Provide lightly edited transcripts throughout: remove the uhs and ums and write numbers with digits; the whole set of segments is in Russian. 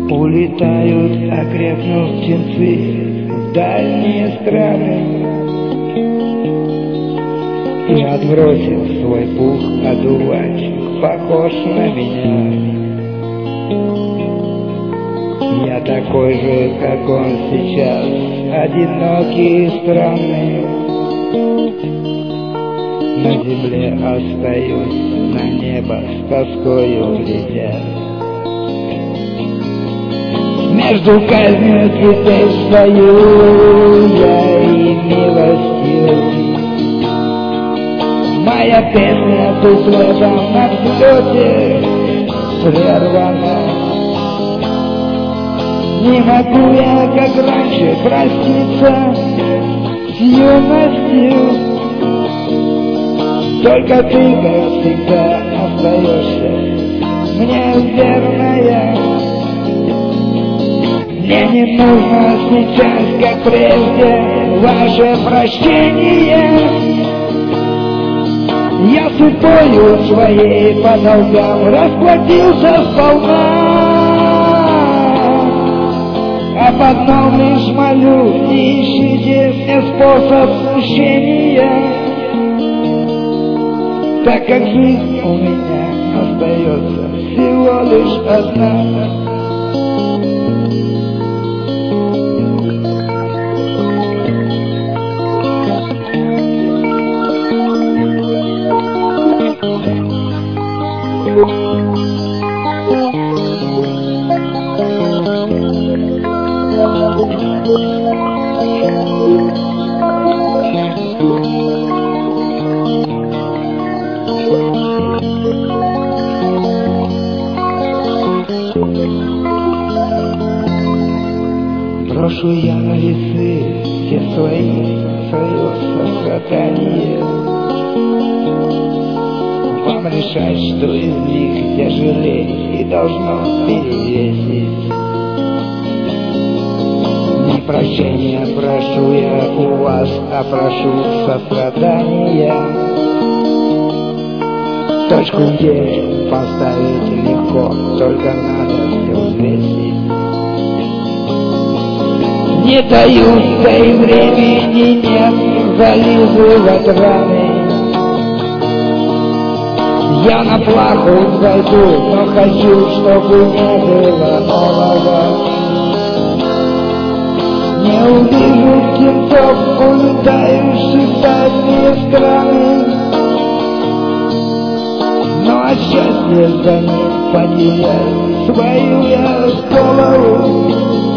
Улетают, окрепнув птенцы в дальние страны, и, отбросив свой пух, одуванчик похож на меня. Я такой же, как он сейчас, одинокий и странный. На земле остаюсь, на небо с тоскою глядя. Между казнью цветей стою я и милостью. Моя песня тут в этом на взлете прервана. Не могу я, как раньше, проститься с юностью. Только ты, как всегда, остаешься мне верная. Мне не нужно сейчас, как прежде, ваше прощение. Я судьбою своей по долгам расплатился сполна. Об одном лишь молю, ищите мне способ смущения, так как жизнь у меня остается всего лишь одна. Брошу я на весы все свое сострадание. Вам решать, что из них тяжелее и должно перевесить. Не прощения прошу я у вас, а прошу сострадания. Точку где поставить легко, только надо все взвесить. Не дают, да и времени нет зализывать раны. Я на плаху зайду, но хочу, чтобы не было нового. Не увижу птенцов, улетающих в дальние страны, но от счастья за ним потеряю свою я голову.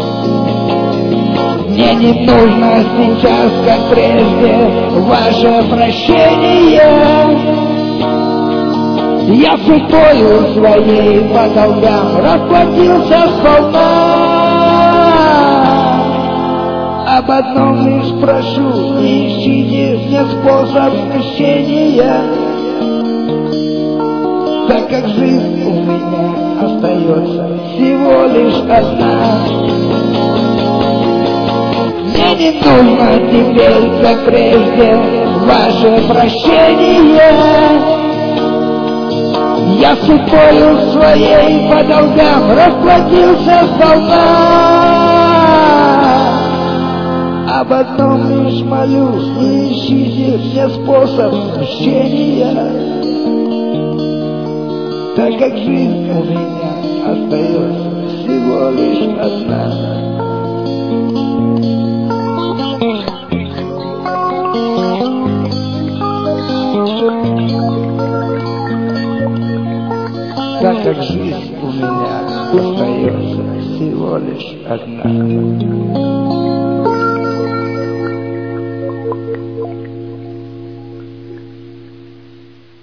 Мне не нужно сейчас, как прежде, ваше прощение. Я судьбою своей по долгам расплатился сполна. Об одном лишь прошу, ищите мне способ смещения, так как жизнь у меня остается всего лишь одна. Мне не нужно теперь, как прежде, ваше прощение. Я судьбою своей по долгам расплатился сполна. Об одном лишь молю, ищите мне способ мщения, так как жизнь у меня остается всего лишь одна. Так как жизнь у меня остается всего лишь одна.